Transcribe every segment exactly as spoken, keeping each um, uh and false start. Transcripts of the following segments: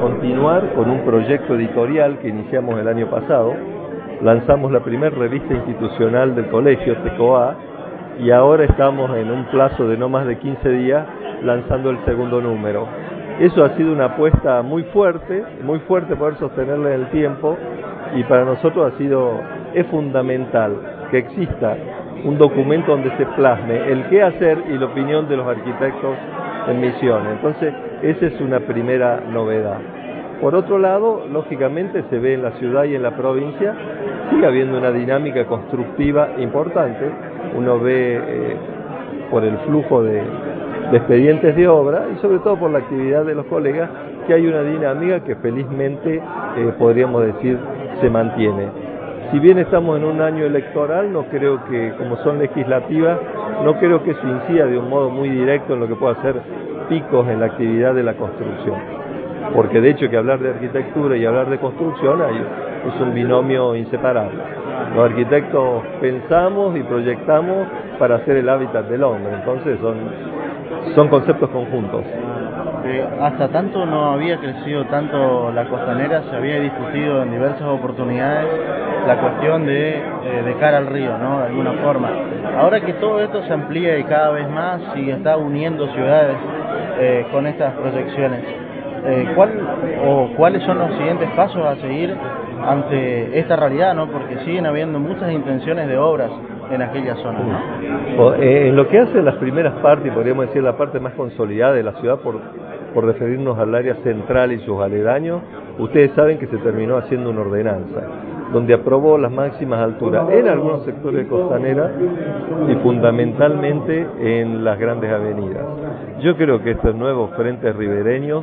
continuar con un proyecto editorial que iniciamos el año pasado. Lanzamos la primera revista institucional del colegio, TECOA, y ahora estamos en un plazo de no más de quince días lanzando el segundo número. Eso ha sido una apuesta muy fuerte, muy fuerte poder sostenerla en el tiempo, y para nosotros ha sido, es fundamental que exista un documento donde se plasme el qué hacer y la opinión de los arquitectos en Misiones. Entonces, esa es una primera novedad. Por otro lado, lógicamente se ve en la ciudad y en la provincia, sigue habiendo una dinámica constructiva importante. Uno ve eh, por el flujo de, de expedientes de obra y sobre todo por la actividad de los colegas, que hay una dinámica que felizmente eh, podríamos decir se mantiene. Si bien estamos en un año electoral, no creo que, como son legislativas, no creo que eso incida de un modo muy directo en lo que pueda ser picos en la actividad de la construcción. Porque de hecho que hablar de arquitectura y hablar de construcción hay, es un binomio inseparable. Los arquitectos pensamos y proyectamos para hacer el hábitat del hombre, entonces son, son conceptos conjuntos. Eh, hasta tanto no había crecido tanto la costanera, se había discutido en diversas oportunidades la cuestión de, eh, de cara al río, ¿no? De alguna forma. Ahora que todo esto se amplía y cada vez más y está uniendo ciudades eh, con estas proyecciones, eh, ¿cuál, o ¿cuáles son los siguientes pasos a seguir ante esta realidad, ¿no? Porque siguen habiendo muchas intenciones de obras en aquella zona, ¿no? En lo que hace las primeras partes, podríamos decir la parte más consolidada de la ciudad, por, por referirnos al área central y sus aledaños, ustedes saben que se terminó haciendo una ordenanza, donde aprobó las máximas alturas en algunos sectores de costanera y fundamentalmente en las grandes avenidas. Yo creo que estos nuevos frentes ribereños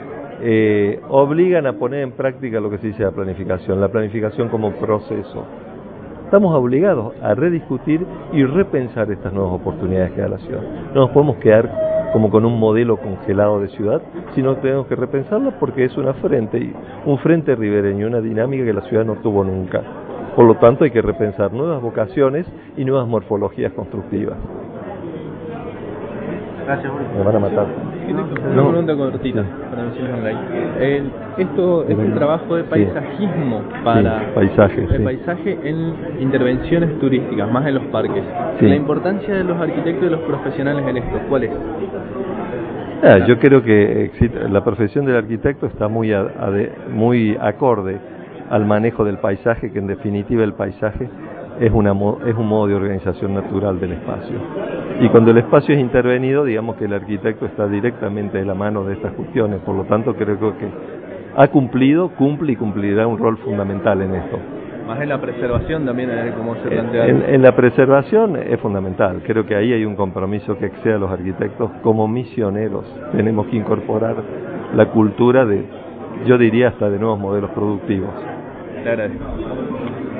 eh, obligan a poner en práctica lo que se dice la planificación, la planificación como proceso. Estamos obligados a rediscutir y repensar estas nuevas oportunidades que da la ciudad. No nos podemos quedar como con un modelo congelado de ciudad, sino que tenemos que repensarla porque es una frente, un frente ribereño, una dinámica que la ciudad no tuvo nunca. Por lo tanto, hay que repensar nuevas vocaciones y nuevas morfologías constructivas. Gracias, Jorge. Me van a matar. Una no. pregunta cortita para Misiones Online. El, esto es un trabajo de paisajismo sí. para sí, paisaje, de sí. paisaje en intervenciones turísticas, más en los parques. Sí. La importancia de los arquitectos y de los profesionales en esto, ¿cuál es? Ah, yo creo que la profesión del arquitecto está muy, a, a de, muy acorde al manejo del paisaje, que en definitiva el paisaje es, una, es un modo de organización natural del espacio. Y cuando el espacio es intervenido, digamos que el arquitecto está directamente de la mano de estas cuestiones, por lo tanto creo que ha cumplido, cumple y cumplirá un rol fundamental en esto. Más en la preservación también, como se plantea. En, en la preservación es fundamental, creo que ahí hay un compromiso que excede a los arquitectos como misioneros. Tenemos que incorporar la cultura de, yo diría hasta de nuevos modelos productivos. Le agradezco.